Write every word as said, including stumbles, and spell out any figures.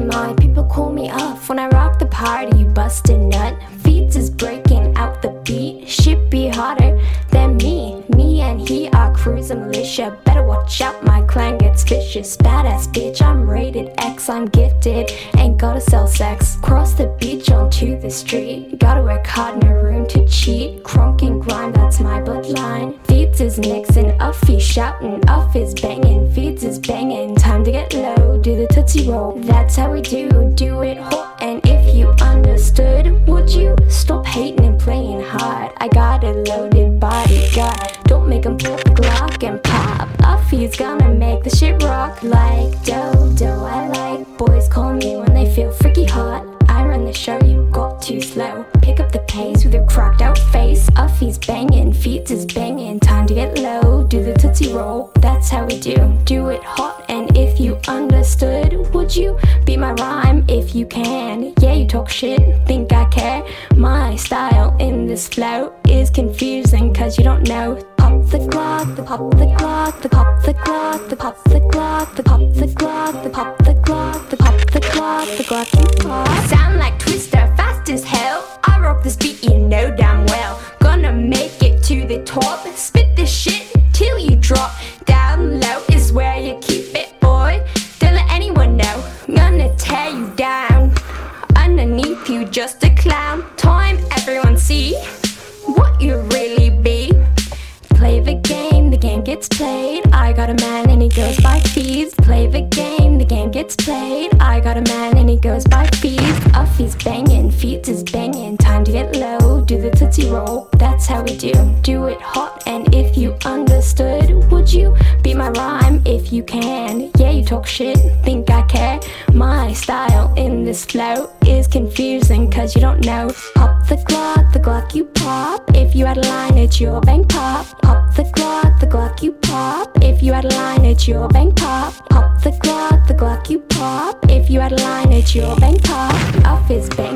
my people call me off. When I rock the party, you bust a nut. Feeds is breaking out the beat. Shit be harder than me. Me and he are cruising militia. Better watch out, my clan gets vicious. Badass bitch, I'm rated X, I'm gifted. Ain't gotta sell sex. Cross the beach onto the street. Gotta work hard in a room to cheat. Crunk and grind, that's my bloodline. Feeds is mixing, Uffy shouting, Uff is banging. Feeds is banging, time to get low. Do the tootsie roll, that's how we do. Do it hot, and if you understood, would you stop hating and playing hard? I got a loaded bodyguard. Don't make him pull the Glock and pop. Uffy's gonna make the shit rock like Dodo. I like boys call me when they feel freaky hot. I run the show, you got too slow. Pick up the pace with your cracked out face. Uffy's banging, Feeds is banging. Time to get low, do the tootsie roll. That's how we do, do it hot. And if you understood, would you be my rhyme if you can? Yeah, you talk shit, think I care. My style in this flow is confusing cause you don't know. Pop the Glock, the pop the Glock, the pop the Glock, the pop the Glock, the pop the Glock, the pop the Glock, the pop the Glock, the Glock you pop. Sound like Twister, fast as hell. I rock this beat, you know damn well. Gonna make it to the top. Spit this shit till you drop. Down low is where you keep it, boy. Don't let anyone know. Gonna tear you down. Underneath you just a clown. Time everyone see what you really be. Play the game, the game gets played. I got a man and he goes by Feeds. Play the game, the game gets played. I got a man and he goes by Feeds. Uffy's banging, Feeds is banging. Time to get low, do the tootsie roll. That's how we do, do it hot. And if you understood, would you be my rhyme if you can? Yeah, you talk shit, think I care. My style in this flow is confusing cause you don't know. Pop the Glock, the Glock you pop. If you had a line, it's your bang pop. Pop the Glock, the Glock you pop. If you had a line, it's your bang pop. Pop the Glock, the Glock you pop. If you had a line, it's your bang pop. Uff is bang.